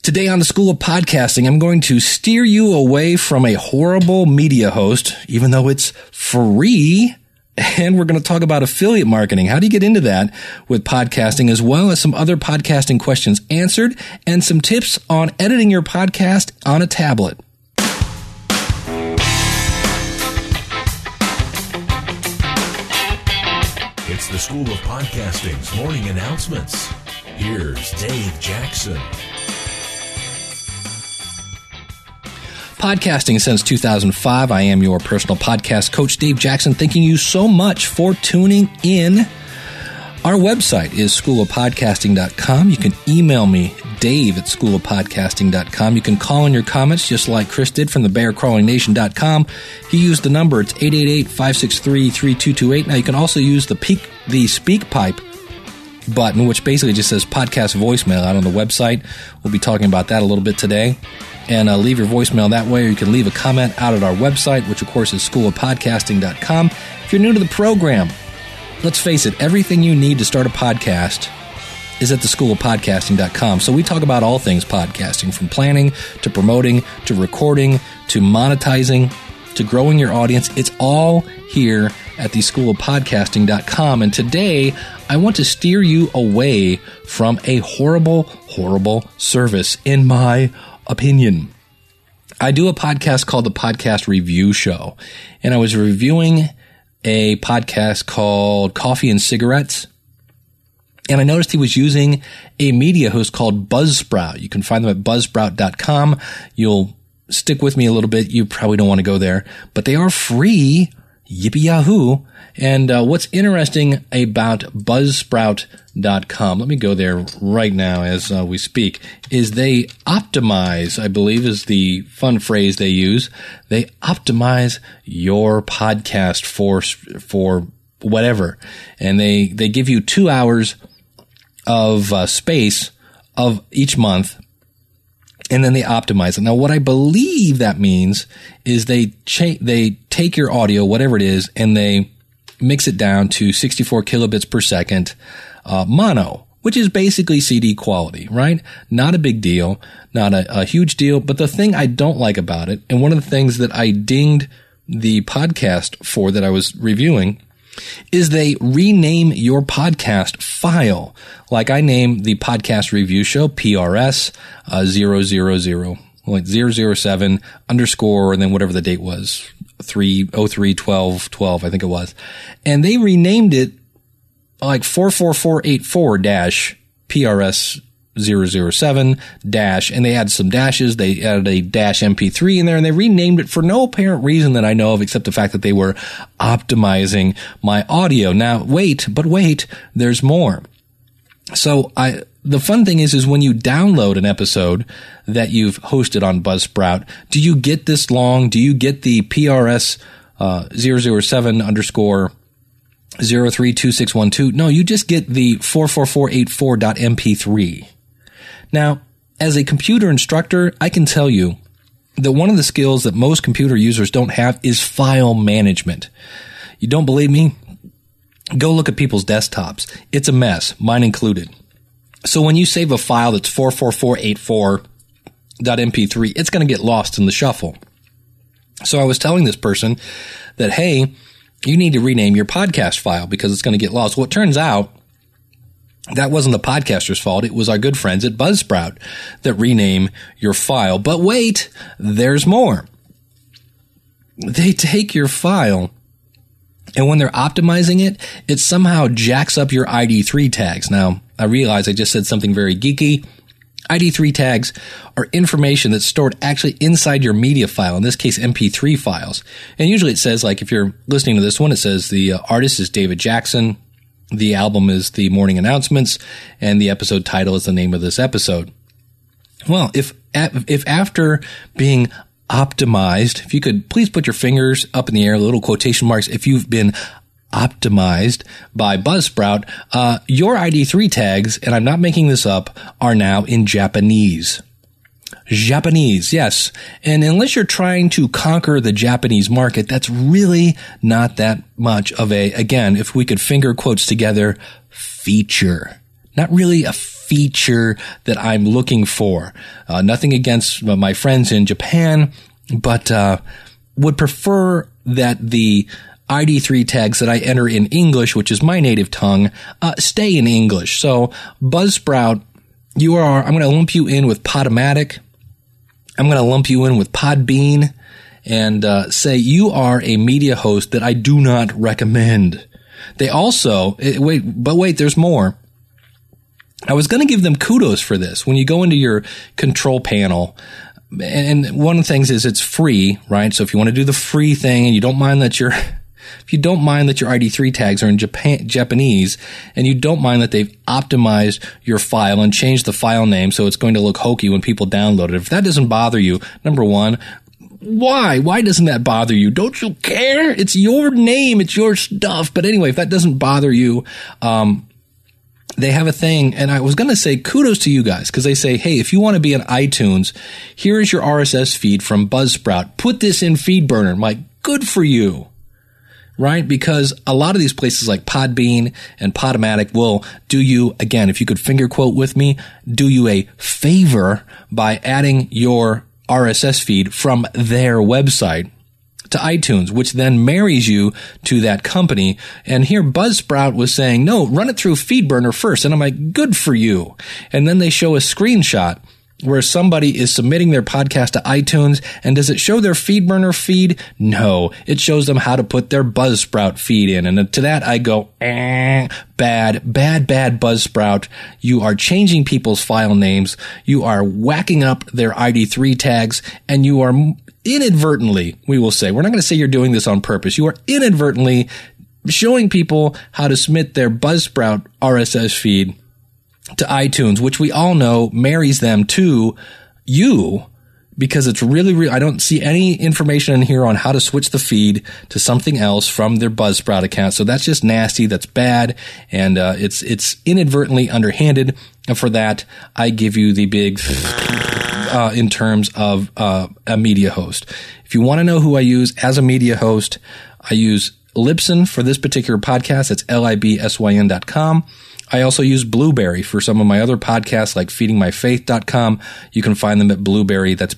Today on the School of Podcasting, I'm going to steer you away from a horrible media host, even though it's free. And we're going to talk about affiliate marketing. How do you get into that with podcasting, as well as some other podcasting questions answered and some tips on editing your podcast on a tablet. It's the School of Podcasting's morning announcements. Here's Dave Jackson. Podcasting since 2005. I am your personal podcast coach, Dave Jackson, thanking you so much for tuning in. Our website is schoolofpodcasting.com. You can email me, Dave at schoolofpodcasting.com. You can call in your comments just like Chris did from the bearcrawlingnation.com. He used the number. It's 888-563-3228. Now you can also use the speak pipe button, which basically just says podcast voicemail out on the website. We'll be talking about that a little bit today. And leave your voicemail that way, or you can leave a comment out at our website, which of course is schoolofpodcasting.com. If you're new to the program, let's face it, everything you need to start a podcast is at the schoolofpodcasting.com. So we talk about all things podcasting, from planning to promoting to recording to monetizing to growing your audience. It's all here at the schoolofpodcasting.com. And today, I want to steer you away from a horrible, horrible service, in my opinion. I do a podcast called the Podcast Review Show, and I was reviewing a podcast called Coffee and Cigarettes, and I noticed he was using a media host called Buzzsprout. You can find them at buzzsprout.com. You'll stick with me a little bit. You probably don't want to go there, but they are free. Yippee yahoo. And what's interesting about buzzsprout.com, let me go there right now as we speak, is they optimize, I believe is the fun phrase they use. They optimize your podcast for whatever. And they give you 2 hours of space of each month, and then they optimize it. Now, what I believe that means is they take your audio, whatever it is, and they mix it down to 64 kilobits per second mono, which is basically CD quality, right? Not a big deal, not a huge deal. But the thing I don't like about it, and one of the things that I dinged the podcast for that I was reviewing, is they rename your podcast file. Like I named the Podcast Review Show PRS 000, like 007 underscore, and then whatever the date was, 3/03/12/12, I think it was. And they renamed it like 44484-PRS 007 dash, and they added some dashes. They added a dash MP3 in there, and they renamed it for no apparent reason that I know of, except the fact that they were optimizing my audio. Now, wait, there's more. So the fun thing is when you download an episode that you've hosted on Buzzsprout, do you get this long? Do you get the PRS 007 underscore 032612? No, you just get the 44484.mp3. Now, as a computer instructor, I can tell you that one of the skills that most computer users don't have is file management. You don't believe me? Go look at people's desktops. It's a mess, mine included. So when you save a file that's 44484.mp3, it's going to get lost in the shuffle. So I was telling this person that, hey, you need to rename your podcast file because it's going to get lost. Well, it turns out that wasn't the podcaster's fault. It was our good friends at Buzzsprout that rename your file. But wait, there's more. They take your file, and when they're optimizing it, it somehow jacks up your ID3 tags. Now, I realize I just said something very geeky. ID3 tags are information that's stored actually inside your media file, in this case, MP3 files. And usually it says, like if you're listening to this one, it says the artist is David Jackson, the album is The Morning Announcements, and the episode title is the name of this episode. Well, if after being optimized, if you could please put your fingers up in the air, little quotation marks, if you've been optimized by Buzzsprout, your ID3 tags, and I'm not making this up, are now in Japanese. Japanese, yes. And unless you're trying to conquer the Japanese market, that's really not that much of a, again, if we could finger quotes together, feature. Not really a feature that I'm looking for. Nothing against my friends in Japan, but would prefer that the ID3 tags that I enter in English, which is my native tongue, stay in English. So Buzzsprout, I'm going to lump you in with Podomatic. I'm going to lump you in with Podbean and say you are a media host that I do not recommend. They also, wait, there's more. I was going to give them kudos for this. When you go into your control panel, and one of the things is it's free, right? So if you want to do the free thing and you don't mind that your ID3 tags are in Japanese, and you don't mind that they've optimized your file and changed the file name so it's going to look hokey when people download it. If that doesn't bother you, number one, why? Why doesn't that bother you? Don't you care? It's your name. It's your stuff. But anyway, if that doesn't bother you, they have a thing, and I was going to say kudos to you guys, because they say, hey, if you want to be on iTunes, here is your RSS feed from Buzzsprout. Put this in FeedBurner. I'm like, good for you, right? Because a lot of these places like Podbean and Podomatic will do you, again, if you could finger quote with me, do you a favor by adding your RSS feed from their website to iTunes, which then marries you to that company. And here Buzzsprout was saying, no, run it through FeedBurner first. And I'm like, good for you. And then they show a screenshot where somebody is submitting their podcast to iTunes, and does it show their FeedBurner feed? No, it shows them how to put their Buzzsprout feed in. And to that I go, bad Buzzsprout. You are changing people's file names. You are whacking up their ID3 tags, and you are inadvertently, we will say, we're not going to say you're doing this on purpose. You are inadvertently showing people how to submit their Buzzsprout RSS feed to iTunes, which we all know marries them to you, because it's really, I don't see any information in here on how to switch the feed to something else from their Buzzsprout account. So that's just nasty. That's bad. And it's inadvertently underhanded. And for that, I give you the big in terms of a media host. If you want to know who I use as a media host, I use Libsyn for this particular podcast. It's libsyn.com. I also use Blueberry for some of my other podcasts like feedingmyfaith.com. You can find them at Blueberry. That's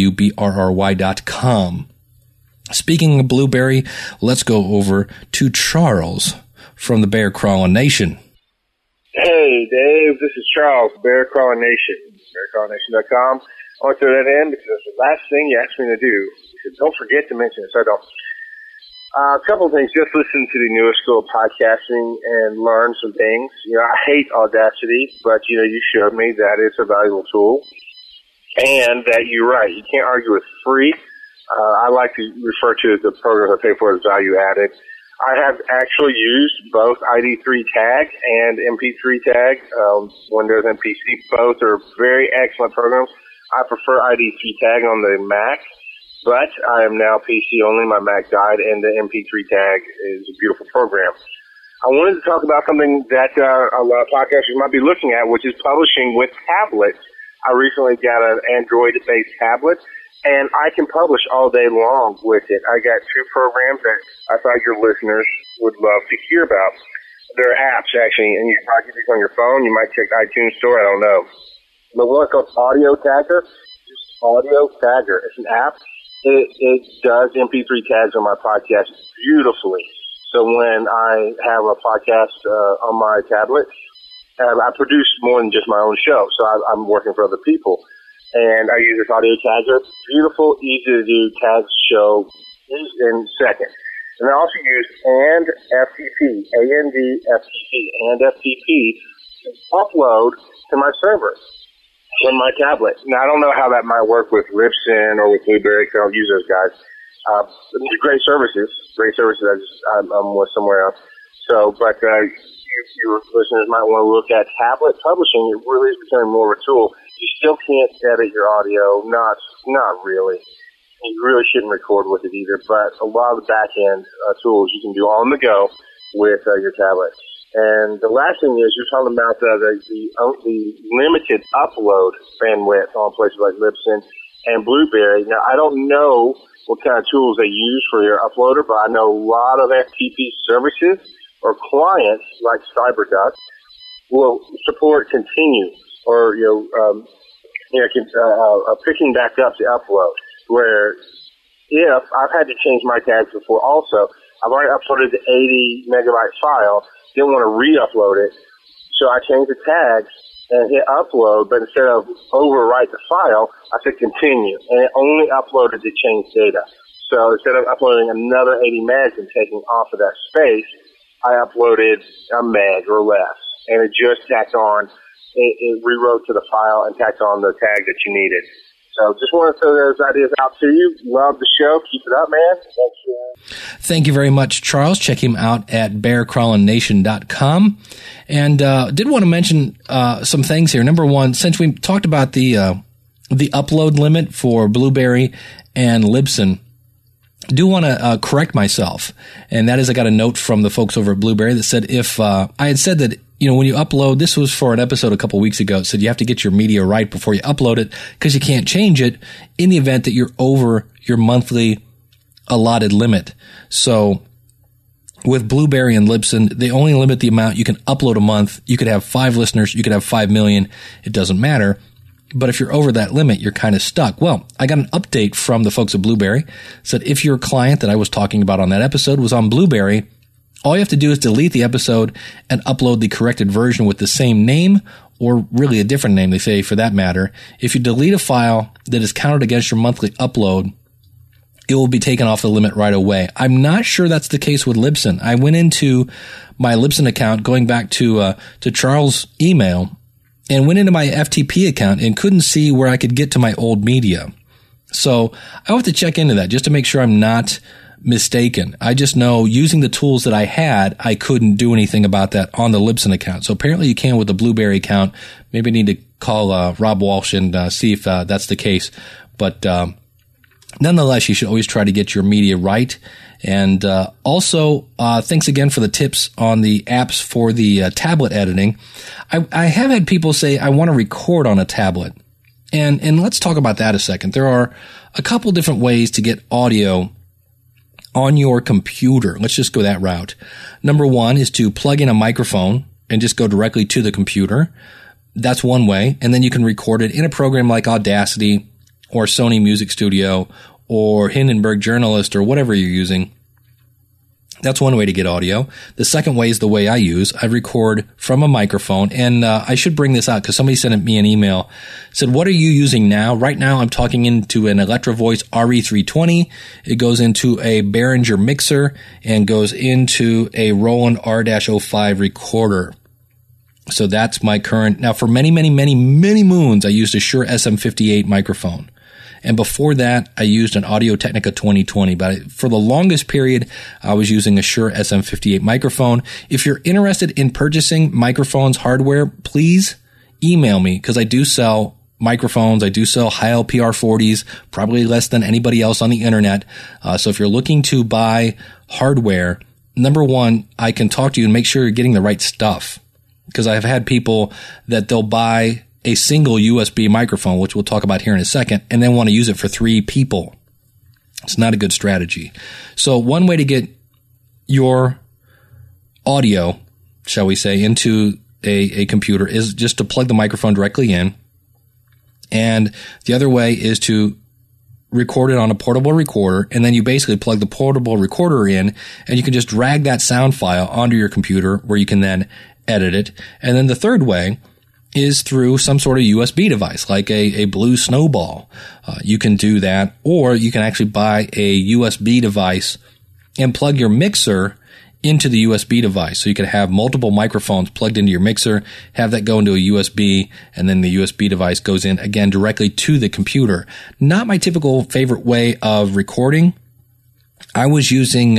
BLUBRRY.com. Speaking of Blueberry, let's go over to Charles from the Bear Crawling Nation. Hey, Dave, this is Charles, Bear Crawling Nation, BearCrawlingNation.com. I want to throw that in because it's the last thing you asked me to do. You said, don't forget to mention it, so I don't. A couple of things. Just listen to the newest school of podcasting and learn some things. You know, I hate Audacity, but, you know, you showed me that it's a valuable tool. And that you're right. You can't argue with free. I like to refer to the programs I pay for as value added. I have actually used both ID3 tag and MP3 tag, Windows and PC. Both are very excellent programs. I prefer ID3 tag on the Mac. But I am now PC only. My Mac died, and the MP3 tag is a beautiful program. I wanted to talk about something that a lot of podcasters might be looking at, which is publishing with tablets. I recently got an Android-based tablet, and I can publish all day long with it. I got two programs that I thought your listeners would love to hear about. They're apps, actually, and you can probably get these on your phone. You might check iTunes Store. I don't know. But one called Audio Tagger. Just Audio Tagger. It's an app. It does MP3 tags on my podcast beautifully. So when I have a podcast on my tablet, I produce more than just my own show. So I'm working for other people. And I use this Audio Tagger. Beautiful, easy to do tags show in seconds. And I also use AndFTP, AndFTP to upload to my server from my tablet. Now, I don't know how that might work with Libsyn or with Blueberry, because I don't use those guys. They're great services. I'm with somewhere else. So, but your listeners might want to look at tablet publishing. It really is becoming more of a tool. You still can't edit your audio. Not really. You really shouldn't record with it either. But a lot of the back-end tools you can do on the go with your tablet. And the last thing is, you're talking about the limited upload bandwidth on places like Libsyn and Blueberry. Now, I don't know what kind of tools they use for your uploader, but I know a lot of FTP services or clients like CyberDuck will support continue or, picking back up the upload, where if I've had to change my tags before also, I've already uploaded the 80 megabyte file, didn't want to re-upload it, so I changed the tags and hit upload, but instead of overwrite the file, I said continue, and it only uploaded the changed data. So instead of uploading another 80 megs and taking off of that space, I uploaded a meg or less, and it just tacked on, it rewrote to the file and tacked on the tag that you needed. So just want to throw those ideas out to you. Love the show. Keep it up, man. Thank you very much, Charles. Check him out at bearcrawlingnation.com. And did want to mention some things here. Number one, since we talked about the upload limit for Blueberry and Libsyn, I do want to correct myself. And that is, I got a note from the folks over at Blueberry that said if I had said that, when you upload, this was for an episode a couple weeks ago, it said you have to get your media right before you upload it because you can't change it in the event that you're over your monthly allotted limit. So with Blueberry and Libsyn, they only limit the amount you can upload a month. You could have 5 listeners. You could have 5 million. It doesn't matter. But if you're over that limit, you're kind of stuck. Well, I got an update from the folks at Blueberry. It said if your client that I was talking about on that episode was on Blueberry, all you have to do is delete the episode and upload the corrected version with the same name, or really a different name, they say, for that matter. If you delete a file that is counted against your monthly upload, it will be taken off the limit right away. I'm not sure that's the case with Libsyn. I went into my Libsyn account, going back to Charles' email, and went into my FTP account and couldn't see where I could get to my old media. So I have to check into that just to make sure I'm not mistaken. I just know using the tools that I had, I couldn't do anything about that on the Libsyn account. So apparently you can with the Blueberry account. Maybe I need to call Rob Walsh and see if that's the case. But nonetheless, you should always try to get your media right. And also, thanks again for the tips on the apps for the tablet editing. I have had people say, I want to record on a tablet. And let's talk about that a second. There are a couple different ways to get audio on your computer. Let's just go that route. Number one is to plug in a microphone and just go directly to the computer. That's one way. And then you can record it in a program like Audacity or Sony Music Studio or Hindenburg Journalist or whatever you're using. That's one way to get audio. The second way is the way I use. I record from a microphone, and I should bring this out because somebody sent me an email, said, what are you using now? Right now, I'm talking into an Electro Voice RE320. It goes into a Behringer mixer and goes into a Roland R-05 recorder. So that's my current. Now, for many, many, many, many moons, I used a Shure SM58 microphone. And before that, I used an Audio-Technica 2020. But for the longest period, I was using a Shure SM58 microphone. If you're interested in purchasing microphones hardware, please email me because I do sell microphones. I do sell Heil PR40s, probably less than anybody else on the internet. So if you're looking to buy hardware, number one, I can talk to you and make sure you're getting the right stuff. Because I've had people that they'll buy a single USB microphone, which we'll talk about here in a second, and then want to use it for 3 people. It's not a good strategy. So one way to get your audio, shall we say, into a computer is just to plug the microphone directly in. And the other way is to record it on a portable recorder, and then you basically plug the portable recorder in, and you can just drag that sound file onto your computer where you can then edit it. And then the third way is through some sort of USB device, like a Blue Snowball. You can do that, or you can actually buy a USB device and plug your mixer into the USB device. So you can have multiple microphones plugged into your mixer, have that go into a USB, and then the USB device goes in, again, directly to the computer. Not my typical favorite way of recording. I was using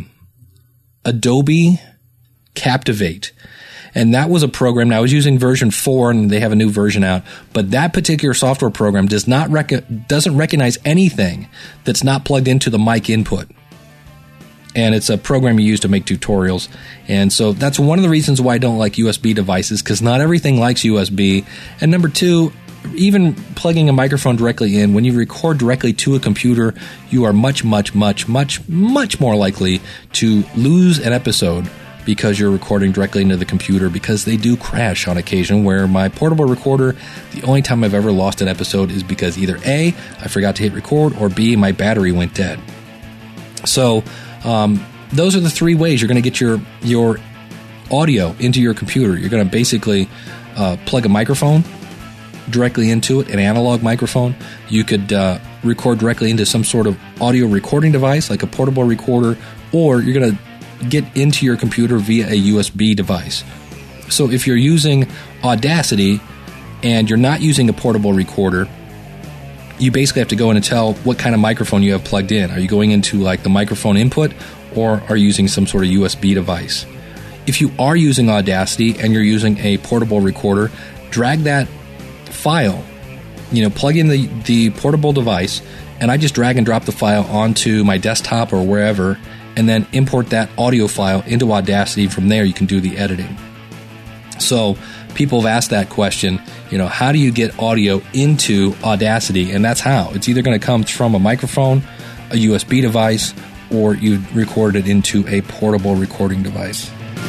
Adobe Captivate. And that was a program. Now, I was using version 4, and they have a new version out. But that particular software program doesn't recognize anything that's not plugged into the mic input. And it's a program you use to make tutorials. And so that's one of the reasons why I don't like USB devices, because not everything likes USB. And number 2, even plugging a microphone directly in, when you record directly to a computer, you are much, much, much, much, much more likely to lose an episode because you're recording directly into the computer, because they do crash on occasion, where my portable recorder, the only time I've ever lost an episode is because either A, I forgot to hit record, or B, my battery went dead. So those are the three ways you're going to get your audio into your computer. You're going to basically plug a microphone directly into it, an analog microphone. You could record directly into some sort of audio recording device like a portable recorder, or you're going to get into your computer via a USB device. So if you're using Audacity and you're not using a portable recorder, you basically have to go in and tell what kind of microphone you have plugged in. Are you going into like the microphone input, or are you using some sort of USB device? If you are using Audacity and you're using a portable recorder, drag that file, plug in the portable device, and I just drag and drop the file onto my desktop or wherever, and then import that audio file into Audacity. From there, you can do the editing. So people have asked that question, how do you get audio into Audacity? And that's how. It's either going to come from a microphone, a USB device, or you record it into a portable recording device.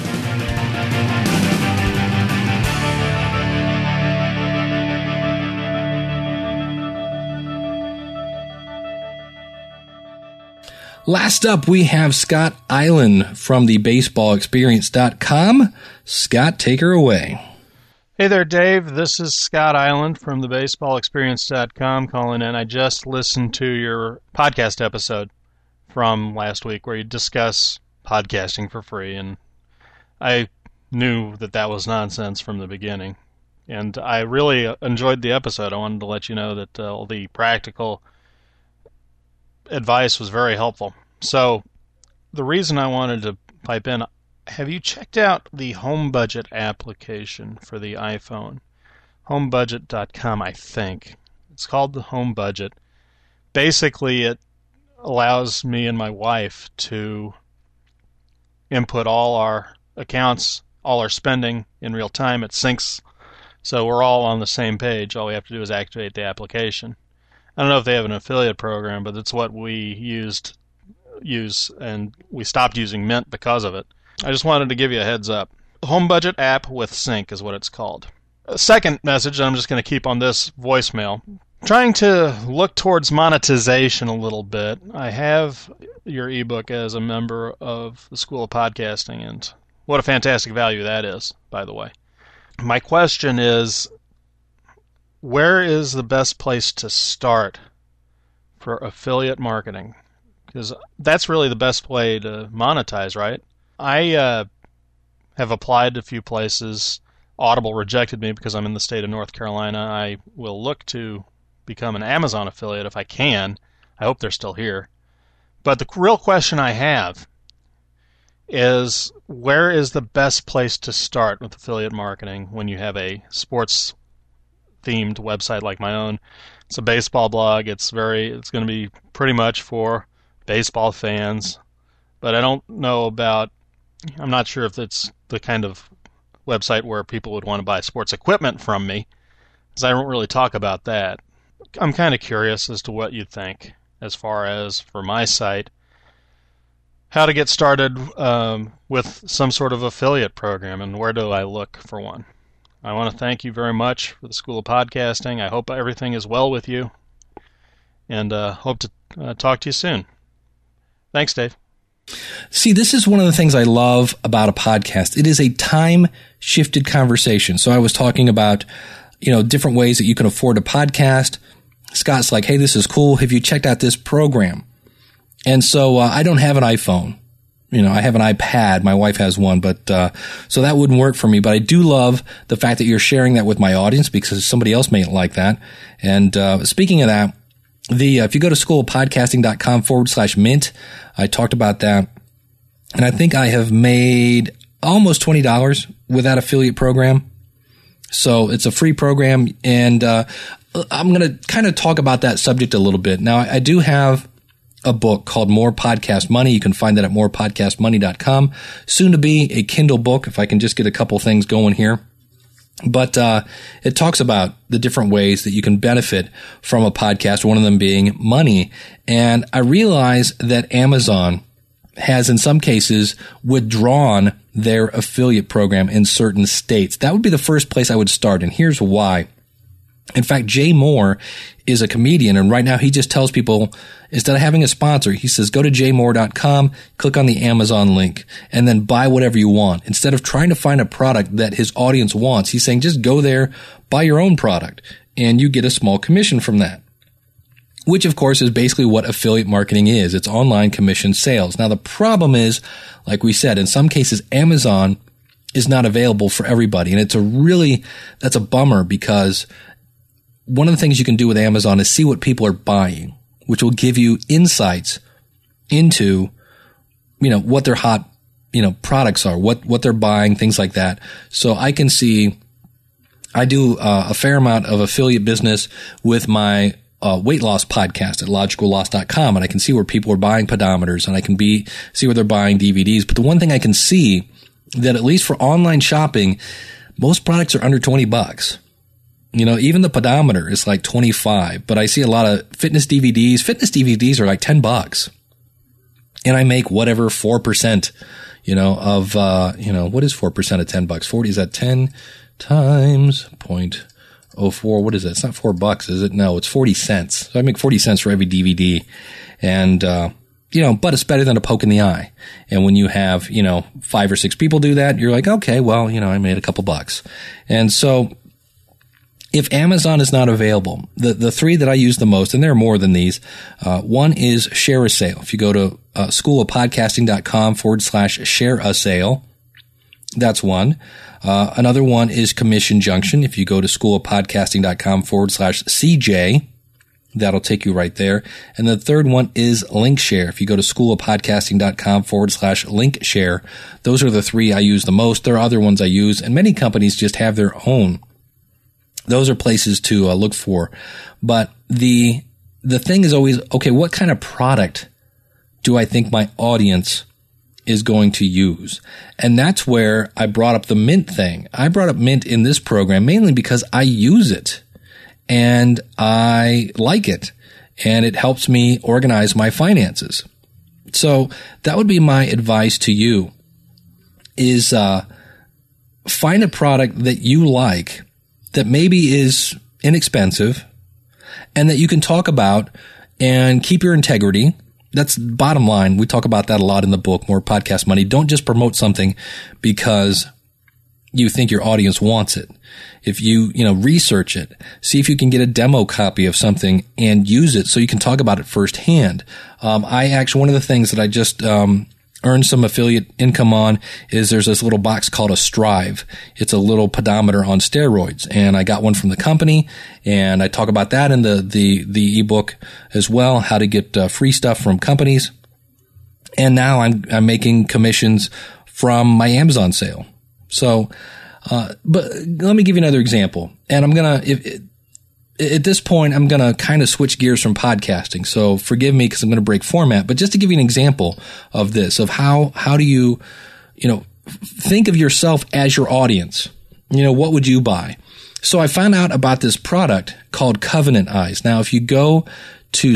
Last up, we have Scott Island from the baseballexperience.com. Scott, take her away. Hey there, Dave. This is Scott Island from the baseballexperience.com calling in. I just listened to your podcast episode from last week where you discuss podcasting for free, and I knew that was nonsense from the beginning. And I really enjoyed the episode. I wanted to let you know that all the practical advice was very helpful. So the reason I wanted to pipe in, have you checked out the Home Budget application for the iPhone? HomeBudget.com, I think. It's called the Home Budget. Basically, it allows me and my wife to input all our accounts, all our spending in real time. It syncs, so we're all on the same page. All we have to do is activate the application. I don't know if they have an affiliate program, but it's what we use, and we stopped using Mint because of it. I just wanted to give you a heads up. Home Budget app with sync is what it's called. A second message, and I'm just going to keep on this voicemail. Trying to look towards monetization a little bit. I have your ebook as a member of the School of Podcasting, and what a fantastic value that is, by the way. My question is, where is the best place to start for affiliate marketing? Because that's really the best way to monetize, right? I have applied to a few places. Audible rejected me because I'm in the state of North Carolina. I will look to become an Amazon affiliate if I can. I hope they're still here. But the real question I have is, where is the best place to start with affiliate marketing when you have a sports themed website like my own? It's a baseball blog. It's going to be pretty much for baseball fans, but I'm not sure if it's the kind of website where people would want to buy sports equipment from me, because I don't really talk about that. I'm kind of curious as to what you think as far as, for my site, how to get started with some sort of affiliate program, and where do I look for one. I want to thank you very much for the School of Podcasting. I hope everything is well with you, and hope to talk to you soon. Thanks, Dave. See, this is one of the things I love about a podcast. It is a time-shifted conversation. So I was talking about, different ways that you can afford a podcast. Scott's like, hey, this is cool. Have you checked out this program? And so I don't have an iPhone. I have an iPad. My wife has one, but so that wouldn't work for me. But I do love the fact that you're sharing that with my audience, because somebody else may like that. And speaking of that, if you go to schoolofpodcasting.com/mint, I talked about that. And I think I have made almost $20 with that affiliate program. So it's a free program. And I'm going to kind of talk about that subject a little bit. Now, I do have a book called More Podcast Money. You can find that at morepodcastmoney.com. Soon to be a Kindle book, if I can just get a couple things going here. But it talks about the different ways that you can benefit from a podcast, one of them being money. And I realize that Amazon has in some cases withdrawn their affiliate program in certain states. That would be the first place I would start, and here's why. In fact, Jay Moore is a comedian, and right now he just tells people, instead of having a sponsor, he says, go to jmoore.com, click on the Amazon link, and then buy whatever you want. Instead of trying to find a product that his audience wants, he's saying, just go there, buy your own product, and you get a small commission from that. Which, of course, is basically what affiliate marketing is. It's online commission sales. Now, the problem is, like we said, in some cases, Amazon is not available for everybody. And that's a bummer, because one of the things you can do with Amazon is see what people are buying, which will give you insights into, what their hot, products are, what they're buying, things like that. So I can see, I do a fair amount of affiliate business with my weight loss podcast at logicalloss.com, and I can see where people are buying pedometers, and I can see where they're buying DVDs. But the one thing I can see, that at least for online shopping, most products are under $20. Even the pedometer is like 25, but I see a lot of fitness DVDs. Fitness DVDs are like $10. And I make whatever 4%, of, what is 4% of $10? 40, is that 10 times 0.04? What is that? It's not $4, is it? No, it's 40 cents. So I make 40 cents for every DVD. And, but it's better than a poke in the eye. And when you have, 5 or 6 people do that, you're like, okay, well, I made a couple bucks. And so, if Amazon is not available, the 3 that I use the most, and there are more than these, one is Share a Sale. If you go to schoolofpodcasting.com/share a sale, that's one. Another one is Commission Junction. If you go to schoolofpodcasting.com/CJ, that'll take you right there. And the third one is LinkShare. If you go to schoolofpodcasting.com/LinkShare, those are the 3 I use the most. There are other ones I use, and many companies just have their own. Those are places to look for. But the thing is always, okay, what kind of product do I think my audience is going to use? And that's where I brought up the Mint thing. I brought up Mint in this program mainly because I use it and I like it, and it helps me organize my finances. So that would be my advice to you, is find a product that you like, that maybe is inexpensive, and that you can talk about and keep your integrity. That's bottom line. We talk about that a lot in the book, More Podcast Money. Don't just promote something because you think your audience wants it. If you, research it, see if you can get a demo copy of something and use it so you can talk about it firsthand. One of the things that I just, earn some affiliate income on is there's this little box called a Strive. It's a little pedometer on steroids, and I got one from the company, and I talk about that in the ebook as well, how to get free stuff from companies. And now I'm making commissions from my Amazon sale. So, but let me give you another example, and I'm gonna at this point, I'm going to kind of switch gears from podcasting. So forgive me because I'm going to break format, but just to give you an example of this, of how do you, think of yourself as your audience? What would you buy? So I found out about this product called Covenant Eyes. Now, if you go to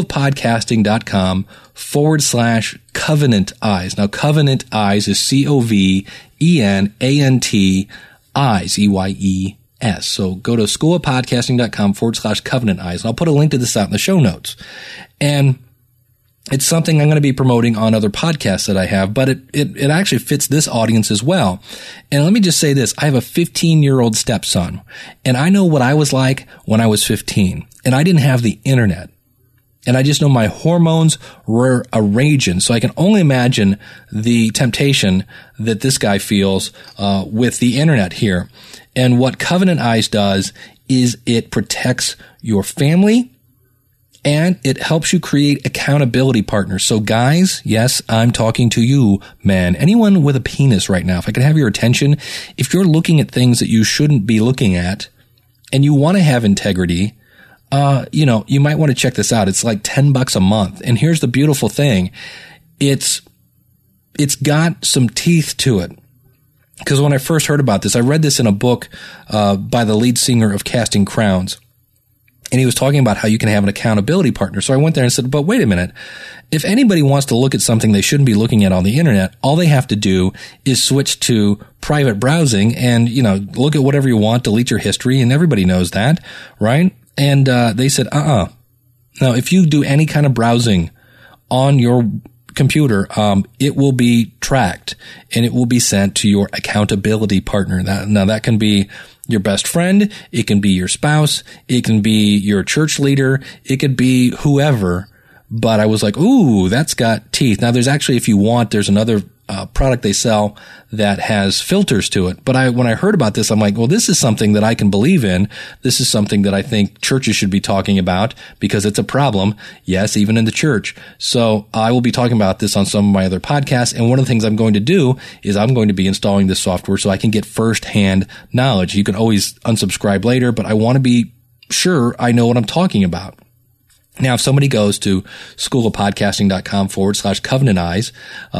schoolofpodcasting.com/Covenant Eyes. Now, Covenant Eyes is COVENANT Eyes, EYE. So go to schoolofpodcasting.com/Covenant Eyes. And I'll put a link to this out in the show notes. And it's something I'm going to be promoting on other podcasts that I have, but it actually fits this audience as well. And let me just say this. I have a 15-year-old stepson, and I know what I was like when I was 15, and I didn't have the internet. And I just know my hormones were a-raging. So I can only imagine the temptation that this guy feels with the internet here. And what Covenant Eyes does is it protects your family, and it helps you create accountability partners. So guys, yes, I'm talking to you, man. Anyone with a penis right now, if I could have your attention, if you're looking at things that you shouldn't be looking at and you want to have integrity, you might want to check this out. It's like $10 a month. And here's the beautiful thing. It's got some teeth to it. Because when I first heard about this, I read this in a book by the lead singer of Casting Crowns. And he was talking about how you can have an accountability partner. So I went there and said, but wait a minute. If anybody wants to look at something they shouldn't be looking at on the internet, all they have to do is switch to private browsing and, look at whatever you want, delete your history, and everybody knows that, right? And they said, Now, if you do any kind of browsing on your computer, it will be tracked and it will be sent to your accountability partner. That can be your best friend. It can be your spouse. It can be your church leader. It could be whoever. But I was like, ooh, that's got teeth. Now, there's actually, if you want, there's another product they sell that has filters to it. But when I heard about this, I'm like, well, this is something that I can believe in. This is something that I think churches should be talking about because it's a problem. Yes, even in the church. So I will be talking about this on some of my other podcasts. And one of the things I'm going to do is I'm going to be installing this software so I can get firsthand knowledge. You can always unsubscribe later, but I want to be sure I know what I'm talking about. Now, if somebody goes to schoolofpodcasting.com/Covenant Eyes,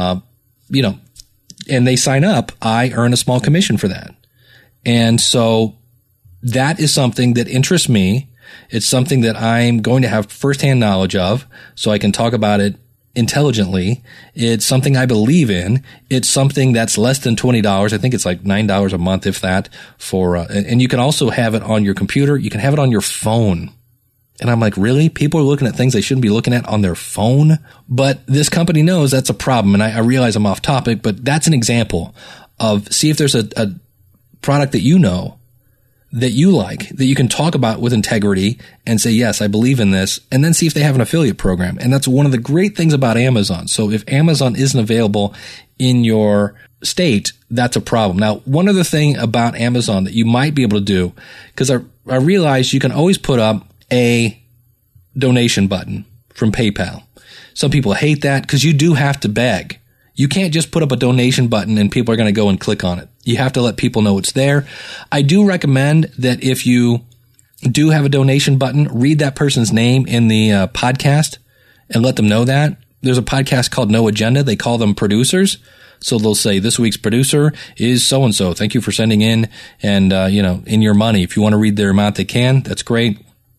and they sign up, I earn a small commission for that. And so that is something that interests me. It's something that I'm going to have firsthand knowledge of so I can talk about it intelligently. It's something I believe in. It's something that's less than $20. I think it's like $9 a month, if that, and you can also have it on your computer. You can have it on your phone. And I'm like, really? People are looking at things they shouldn't be looking at on their phone? But this company knows that's a problem. And I realize I'm off topic, but that's an example of, see if there's a product that you know that you like, that you can talk about with integrity and say, yes, I believe in this, and then see if they have an affiliate program. And that's one of the great things about Amazon. So if Amazon isn't available in your state, that's a problem. Now, one other thing about Amazon that you might be able to do, because I realize you can always put up a donation button from PayPal. Some people hate that because you do have to beg. You can't just put up a donation button and people are going to go and click on it. You have to let people know it's there. I do recommend that if you do have a donation button, read that person's name in the podcast and let them know that. There's a podcast called No Agenda. They call them producers. So they'll say, this week's producer is so-and-so. Thank you for sending in and, in your money. If you want to read their amount, they can. That's great.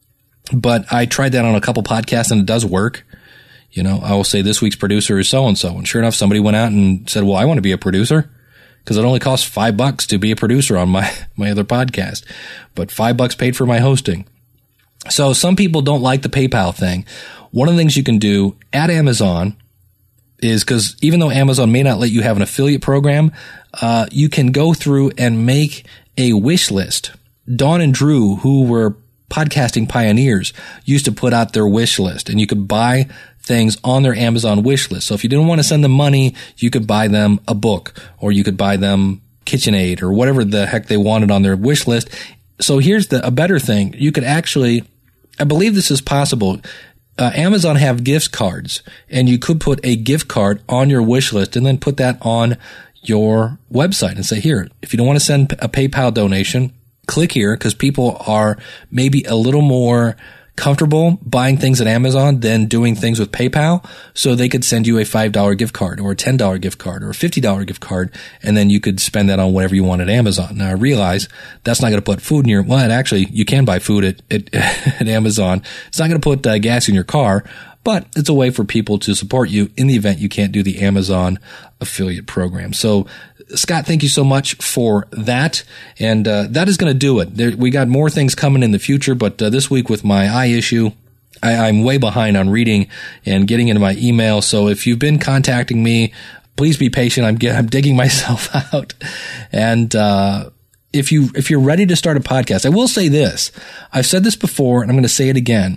But I tried that on a couple podcasts and it does work. I will say this week's producer is so-and-so. And sure enough, somebody went out and said, well, I want to be a producer because it only costs $5 to be a producer on my other podcast, but $5 paid for my hosting. So some people don't like the PayPal thing. One of the things you can do at Amazon is, because even though Amazon may not let you have an affiliate program, you can go through and make a wish list. Dawn and Drew, who were podcasting pioneers, used to put out their wish list, and you could buy things on their Amazon wish list. So if you didn't want to send them money, you could buy them a book, or you could buy them KitchenAid, or whatever the heck they wanted on their wish list. So here's a better thing. You could actually, I believe this is possible. Amazon have gift cards, and you could put a gift card on your wish list and then put that on your website and say, here, if you don't want to send a PayPal donation, click here, because people are maybe a little more comfortable buying things at Amazon than doing things with PayPal. So they could send you a $5 gift card or a $10 gift card or a $50 gift card, and then you could spend that on whatever you want at Amazon. Now, I realize that's not going to put food in your, actually, you can buy food at Amazon. It's not going to put gas in your car, but it's a way for people to support you in the event you can't do the Amazon affiliate program. So, Scott, thank you so much for that. And that is going to do it. We got more things coming in the future, but this week with my eye issue, I'm way behind on reading and getting into my email. So if you've been contacting me, please be patient. I'm digging myself out. And if you're ready to start a podcast, I will say this. I've said this before, and I'm going to say it again.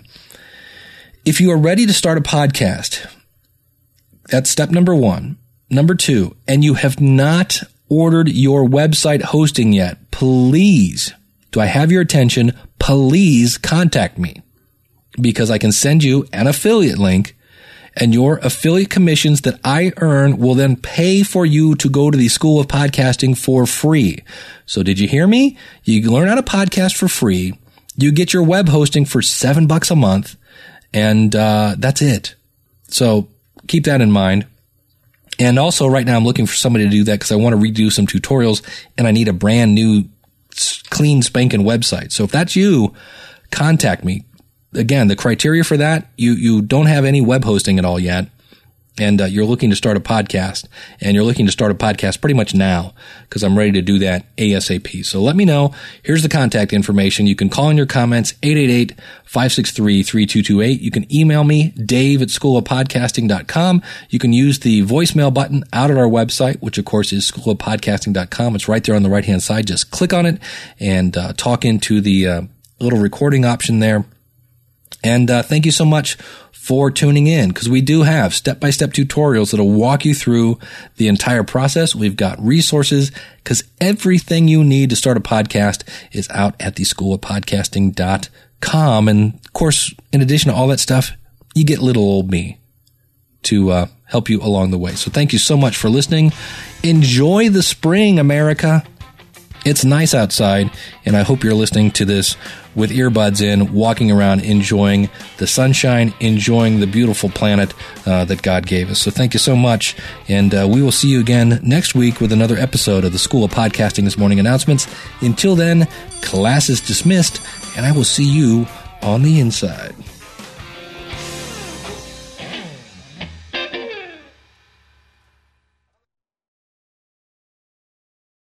If you are ready to start a podcast, that's step number 1. Number 2, and you have not ordered your website hosting yet, please, do I have your attention? Please contact me, because I can send you an affiliate link, and your affiliate commissions that I earn will then pay for you to go to the School of Podcasting for free. So did you hear me? You can learn how to podcast for free. You get your web hosting for $7 a month, and that's it. So keep that in mind. And also right now I'm looking for somebody to do that because I want to redo some tutorials and I need a brand new clean spanking website. So if that's you, contact me. again, the criteria for that, you don't have any web hosting at all yet. And you're looking to start a podcast, and you're looking to start a podcast pretty much now, because I'm ready to do that ASAP. So let me know. Here's the contact information. You can call in your comments, 888-563-3228. You can email me, dave@schoolofpodcasting.com. You can use the voicemail button out at our website, which of course is schoolofpodcasting.com. It's right there on the right-hand side. Just click on it and talk into the little recording option there. And thank you so much for tuning in, because we do have step-by-step tutorials that'll walk you through the entire process. We've got resources, because everything you need to start a podcast is out at the schoolofpodcasting.com. And of course, in addition to all that stuff, you get little old me to help you along the way. So thank you so much for listening. Enjoy the spring, America. It's nice outside, and I hope you're listening to this with earbuds in, walking around, enjoying the sunshine, enjoying the beautiful planet that God gave us. So thank you so much, and we will see you again next week with another episode of the School of Podcasting This Morning Announcements. Until then, class is dismissed, and I will see you on the inside.